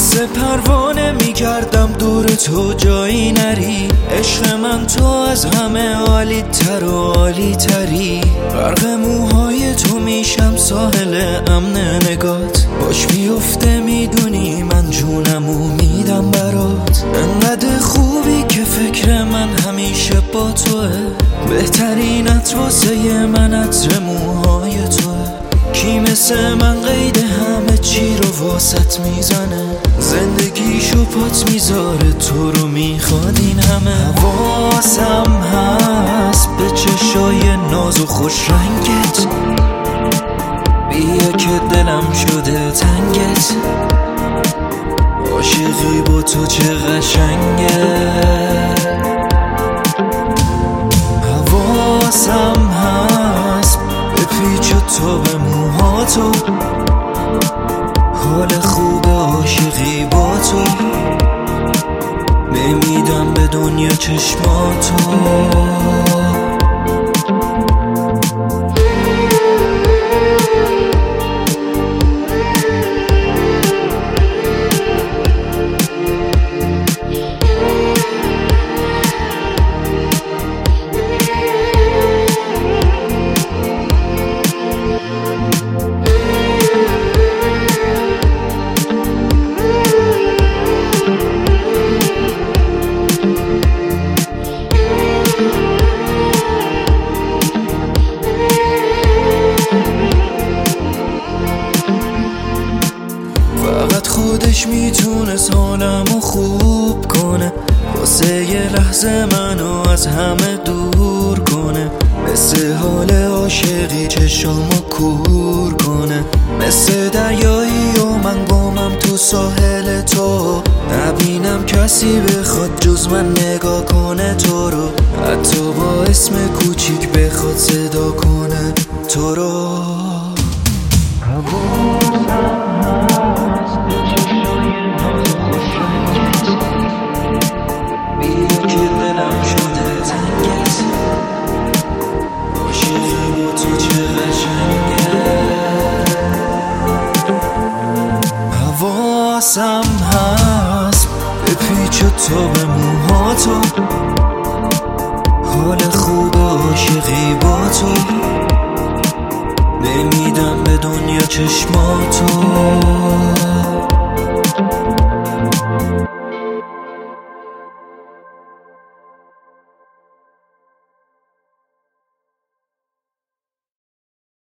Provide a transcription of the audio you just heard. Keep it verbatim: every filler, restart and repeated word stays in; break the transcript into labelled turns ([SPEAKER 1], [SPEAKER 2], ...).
[SPEAKER 1] مثل پروانه میگردم دور تو جایی نری. عشق من تو از همه عالی تر و عالی تری. غرق موهای تو میشم ساحل امن نگات. باش بیفته میدونی من جونمو میدم برات. انقدر خوبی که فکر من همیشه با توه. بهترینت واسه من عطر موهای توه. کی مثل من قید همه چی رو واسط میزنه. زندگیشو پات میذاره تو رو میخواد این همه. حواسم هست به چشای ناز و خوش رنگت. بیا که دلم شده تنگت. عاشقی با تو چه قشنگه. حواسم هست به پیچ تو به موهاتو. حال خوب عاشقی با تو. نمیدم به دنیا چشماتو. فقط خودش میتونه حالمو خوب کنه. واسه یه لحظه منو از همه دور کنه. مثل حال عاشقی چشامو کور کنه. مثل دریایی و من گمم تو ساحل تو. نبینم کسی بخواد جز من نگاه کنه تو رو. حتی با اسم کوچیک بخواد صدا کنه تو رو. حواسم هست به پیچ تو به موهاتو. حال خوب عاشقی با تو. نمیدم به دنیا چشماتو.